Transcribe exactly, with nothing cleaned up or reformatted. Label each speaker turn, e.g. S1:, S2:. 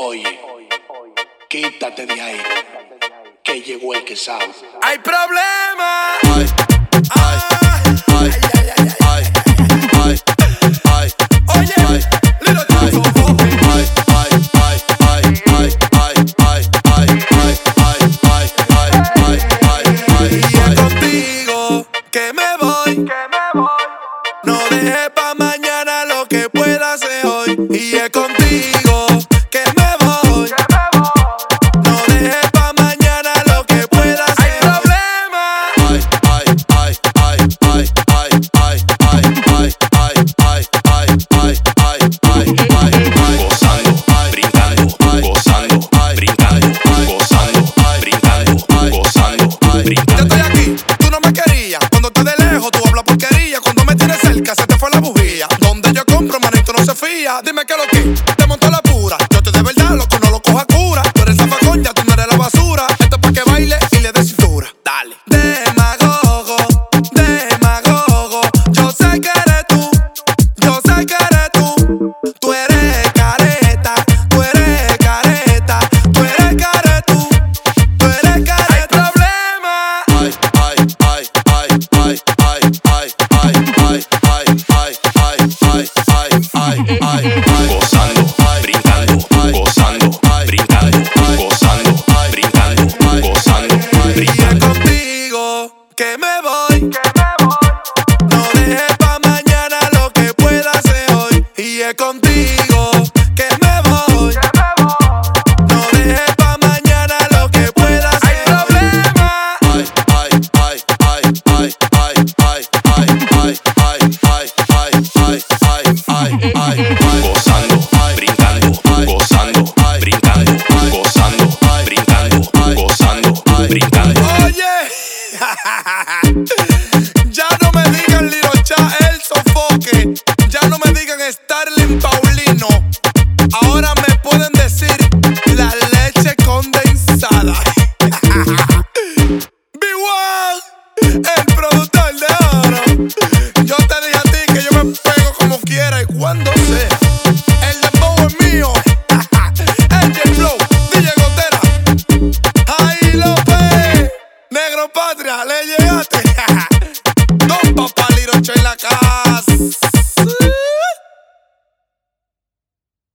S1: Oye, quítate de ahí, que llegó el que sabe.
S2: ¡Hay problema!
S3: Ay, ay, ay, ay, ay, ay, ay, ay.
S2: Oye, Little
S3: Ay,
S2: Joe.
S3: ay, ay, ay, ay, ay, ay, ay, ay, ay, ay, ay, ay, ay.
S2: Y es contigo que me voy. No dejes pa' mañana lo que pueda hacer hoy. Y es contigo que me voy. No dejes pa' mañana lo que pueda hacer. Hay problema.
S3: Ay, ay, ay, ay, ay, ay, ay, ay, ay, ay, ay, ay, ay, ay, ay, ay.
S4: Gozando, brincando, gozando, brincando, gozando, brincando, gozando,
S2: Yo
S4: brincando.
S2: estoy aquí, tú no me querías. Cuando estás de lejos, tú hablas porquería. Cuando me tienes cerca, se te fue la bujía. Donde yo compro, manito, no se fía. Dime qué lo que, te monto la pura. Yo te de verdad, loco, no lo coja cura. Tú eres zafacón, ya tú no eres la basura. Esto es pa' que baile y le des cintura. Dale. Demagogo, demagogo. Yo sé que eres tú, yo sé que eres tú. Tú eres careta, tú eres careta. Tú eres caretú, tú eres careta. Hay problema.
S3: Ay, ay, ay, ay, ay, ay, ay, ay, ay, ay, ay, ay, ay, ay, ay.
S4: Gozando, brincando, gozando, brincando, gozando, brincando, gozando,
S2: Y es
S4: brincando.
S2: contigo que me voy. No dejes pa' mañana lo que pueda hacer hoy. Y es contigo que me voy. No dejes pa' mañana lo que pueda hacer. Hay problema.
S3: Ay, ay, ay, ay, ay, ay, ay, ay, ay, ay, ay, ay, ay, ay, ay, ay.
S4: Gozando, brincando, gozando, brincando, gozando, brincando, gozando, brincando.
S2: Oye, ya no me digan Little Cha, el sofoque. Ya no me digan Starling Paulino. Ahora me pueden decir la leche condensada. B uno, el productor.